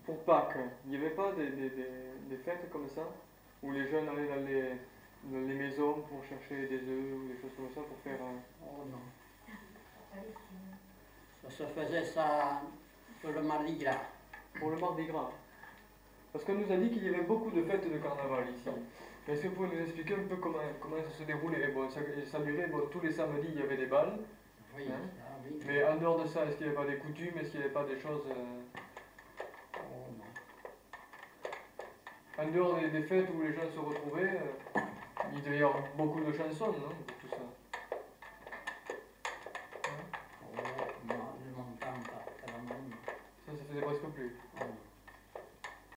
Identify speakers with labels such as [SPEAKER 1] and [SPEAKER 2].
[SPEAKER 1] pour Pâques, il n'y avait pas des fêtes comme ça, où les jeunes allaient dans les maisons pour chercher des œufs ou des choses comme ça pour faire
[SPEAKER 2] Oh non. Ça se faisait ça pour le Mardi Gras.
[SPEAKER 1] pour le Mardi Gras. Parce qu'on nous a dit qu'il y avait beaucoup de fêtes de carnaval ici. Est-ce que vous pouvez nous expliquer un peu comment ça se déroulait? Bon, ça durait, bon, tous les samedis il y avait des balles,
[SPEAKER 2] Oui,
[SPEAKER 1] hein.
[SPEAKER 2] ça, oui.
[SPEAKER 1] Mais en dehors de ça, est-ce qu'il n'y avait pas des coutumes? Est-ce qu'il n'y avait pas des choses...
[SPEAKER 2] Oh non.
[SPEAKER 1] En dehors des fêtes où les gens se retrouvaient, il devait y avoir beaucoup de chansons, non? Tout ça.